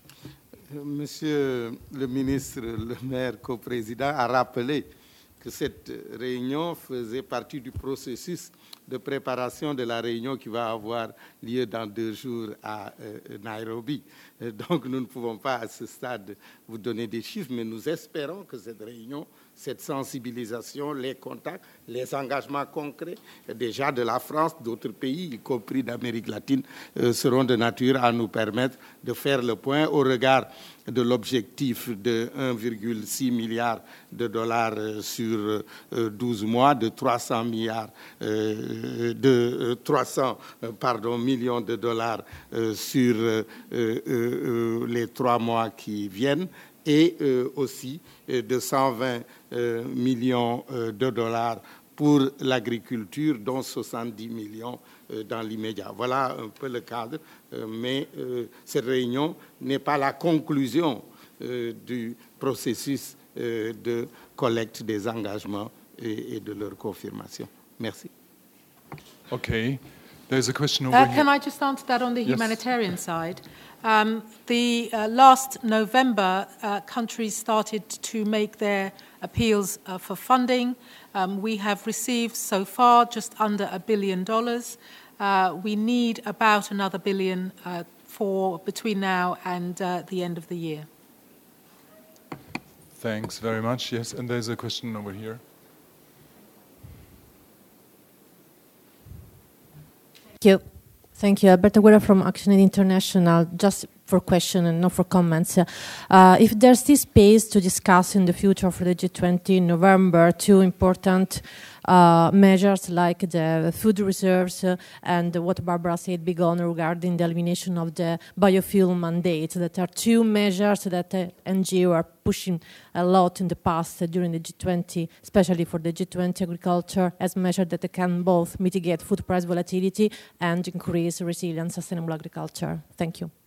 Monsieur le ministre Le Maire, co-président, a rappelé que cette réunion faisait partie du processus de préparation de la réunion qui va avoir lieu dans deux jours à euh, Nairobi. Donc nous ne pouvons pas à ce stade vous donner des chiffres, mais nous espérons que cette réunion, cette sensibilisation, les contacts, les engagements concrets, déjà de la France, d'autres pays, y compris d'Amérique latine, euh, seront de nature à nous permettre de faire le point au regard de l'objectif de un virgule six milliard de dollars euh, sur euh, douze mois, de trois cents milliards, euh, de euh, trois cents euh, pardon, millions de dollars euh, sur euh, euh, les trois mois qui viennent, et euh, aussi euh, de cent vingt euh, millions euh, de dollars pour l'agriculture, dont soixante-dix millions euh, dans l'immédiat. Voilà un peu le cadre, euh, mais euh, cette réunion n'est pas la conclusion euh, du processus euh, de collecte des engagements et, et de leur confirmation. Merci. Okay. There's a question over uh, here. Can I just answer that on the Yes. humanitarian side? Um, the uh, last November, uh, countries started to make their appeals uh, for funding. Um, we have received so far just under a billion dollars. Uh, we need about another billion uh, for between now and uh, the end of the year. Thanks very much. Yes, and there's a question over here. Thank you. Thank you. Alberta Guerra from Action Aid International. Just for questions and not for comments. Uh, if there's still space to discuss in the future for the G twenty in November, two important uh, measures like the food reserves uh, and what Barbara said begun regarding the elimination of the biofuel mandate, that are two measures that uh, N G O are pushing a lot in the past uh, during the G twenty, especially for the G twenty agriculture, as measures that can both mitigate food price volatility and increase resilient sustainable agriculture. Thank you.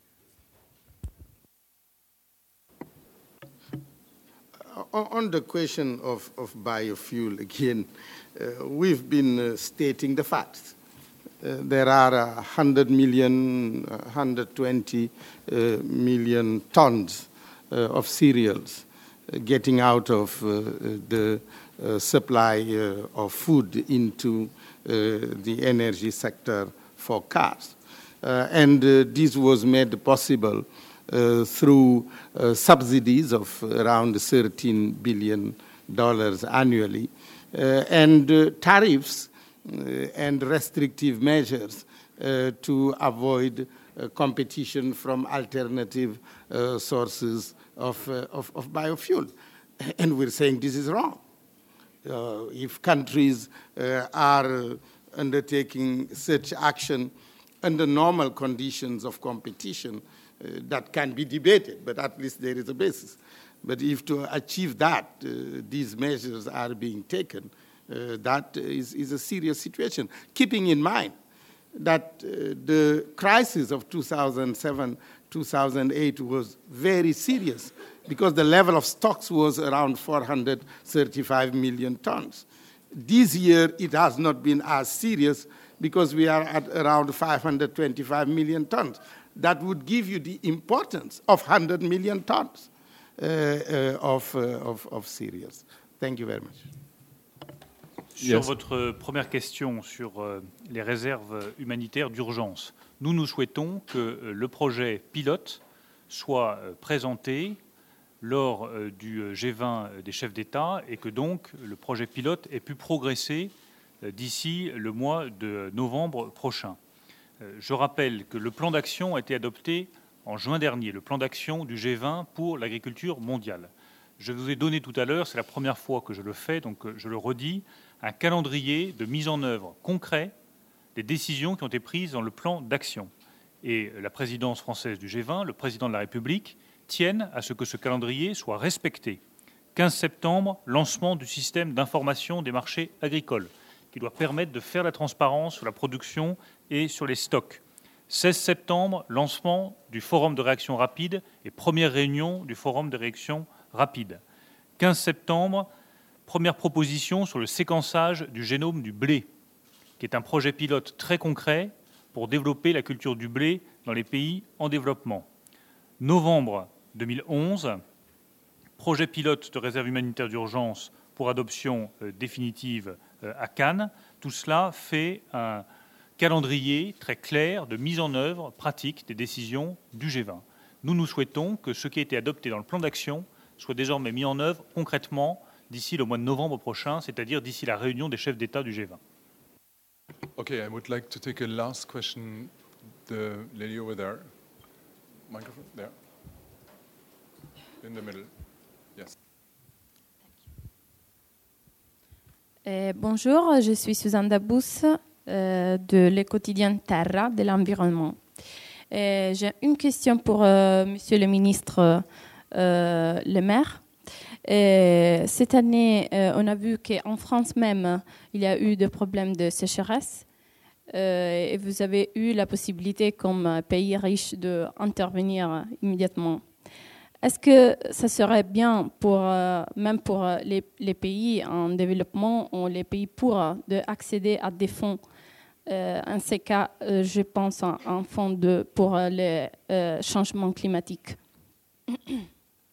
On the question of, of biofuel, again, uh, we've been uh, stating the facts. Uh, there are uh, one hundred million, uh, one hundred twenty uh, million tons uh, of cereals uh, getting out of uh, the uh, supply uh, of food into uh, the energy sector for cars. Uh, and uh, this was made possible Uh, through uh, subsidies of around thirteen billion dollars annually, uh, and uh, tariffs uh, and restrictive measures uh, to avoid uh, competition from alternative uh, sources of, uh, of, of biofuel. And we're saying this is wrong. Uh, if countries uh, are undertaking such action under normal conditions of competition, Uh, that can be debated, but at least there is a basis. But if to achieve that, uh, these measures are being taken, uh, that is, is a serious situation. Keeping in mind that uh, the crisis of two thousand seven, two thousand eight was very serious because the level of stocks was around four hundred thirty-five million tons. This year, it has not been as serious because we are at around five hundred twenty-five million tons. That would give you the importance of one hundred million tons uh, uh, of, uh, of, of cereals. Thank you very much. Sur Yes. votre première question sur euh, les réserves humanitaires d'urgence, nous nous souhaitons que euh, le projet pilote soit euh, présenté lors euh, du G vingt des chefs d'État et que donc le projet pilote ait pu progresser euh, d'ici le mois de novembre prochain. Je rappelle que le plan d'action a été adopté en juin dernier, le plan d'action du G vingt pour l'agriculture mondiale. Je vous ai donné tout à l'heure, c'est la première fois que je le fais, donc je le redis, un calendrier de mise en œuvre concret des décisions qui ont été prises dans le plan d'action. Et la présidence française du G vingt, le président de la République, tiennent à ce que ce calendrier soit respecté. quinze septembre, lancement du système d'information des marchés agricoles, qui doit permettre de faire la transparence sur la production et sur les stocks. seize septembre, lancement du forum de réaction rapide et première réunion du forum de réaction rapide. quinze septembre, première proposition sur le séquençage du génome du blé, qui est un projet pilote très concret pour développer la culture du blé dans les pays en développement. novembre deux mille onze, projet pilote de réserve humanitaire d'urgence pour adoption euh, définitive euh, à Cannes. Tout cela fait un calendrier très clair de mise en œuvre pratique des décisions du G vingt. Nous nous souhaitons que ce qui a été adopté dans le plan d'action soit désormais mis en œuvre concrètement d'ici le mois de novembre prochain, c'est-à-dire d'ici la réunion des chefs d'État du G vingt. Okay, I would like to take a last question. The lady over there. Microphone, there. In the middle. Yes. Euh, bonjour, je suis Suzanne Dabous euh, de Le Quotidien Terra de l'environnement. Euh, j'ai une question pour euh, Monsieur le ministre euh, Le Maire. Euh, cette année, euh, on a vu qu'en France même, il y a eu des problèmes de sécheresse. Euh, et vous avez eu la possibilité, comme pays riche, d'intervenir immédiatement. Est-ce que ça serait bien, pour, euh, même pour les, les pays en développement ou les pays pauvres, d'accéder à des fonds? Euh, en ces cas, euh, je pense à un fonds de, pour le euh, changement climatique. Il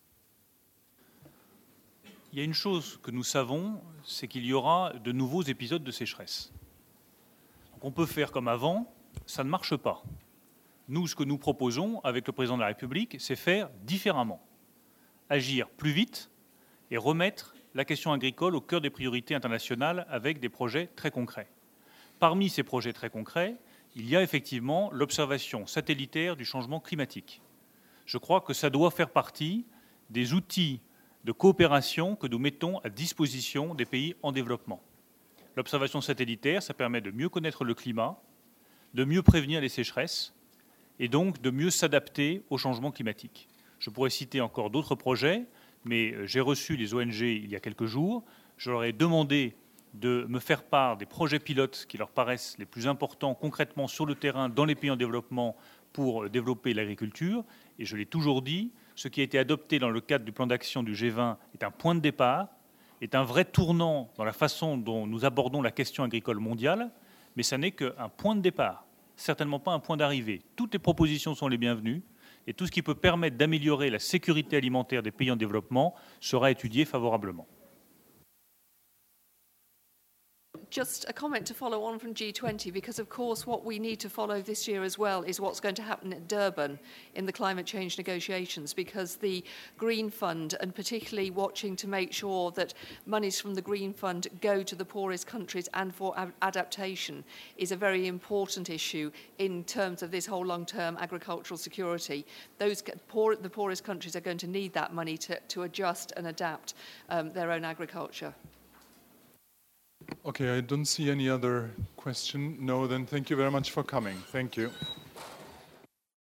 y a une chose que nous savons, c'est qu'il y aura de nouveaux épisodes de sécheresse. Donc on peut faire comme avant, ça ne marche pas. Nous, ce que nous proposons avec le président de la République, c'est faire différemment. Agir plus vite et remettre la question agricole au cœur des priorités internationales avec des projets très concrets. Parmi ces projets très concrets, il y a effectivement l'observation satellitaire du changement climatique. Je crois que ça doit faire partie des outils de coopération que nous mettons à disposition des pays en développement. L'observation satellitaire, ça permet de mieux connaître le climat, de mieux prévenir les sécheresses et donc de mieux s'adapter au changement climatique. Je pourrais citer encore d'autres projets, mais j'ai reçu les O N G il y a quelques jours. Je leur ai demandé de me faire part des projets pilotes qui leur paraissent les plus importants concrètement sur le terrain dans les pays en développement pour développer l'agriculture. Et je l'ai toujours dit, ce qui a été adopté dans le cadre du plan d'action du G vingt est un point de départ, est un vrai tournant dans la façon dont nous abordons la question agricole mondiale, mais ça n'est qu'un point de départ, certainement pas un point d'arrivée. Toutes les propositions sont les bienvenues et tout ce qui peut permettre d'améliorer la sécurité alimentaire des pays en développement sera étudié favorablement. Just a comment to follow on from G twenty, because of course what we need to follow this year as well is what's going to happen at Durban in the climate change negotiations, because the Green Fund, and particularly watching to make sure that monies from the Green Fund go to the poorest countries and for adaptation, is a very important issue in terms of this whole long-term agricultural security. Those poor, the poorest countries are going to need that money to, to adjust and adapt um, their own agriculture. Okay, I don't see any other question. No, then thank you very much for coming. Thank you.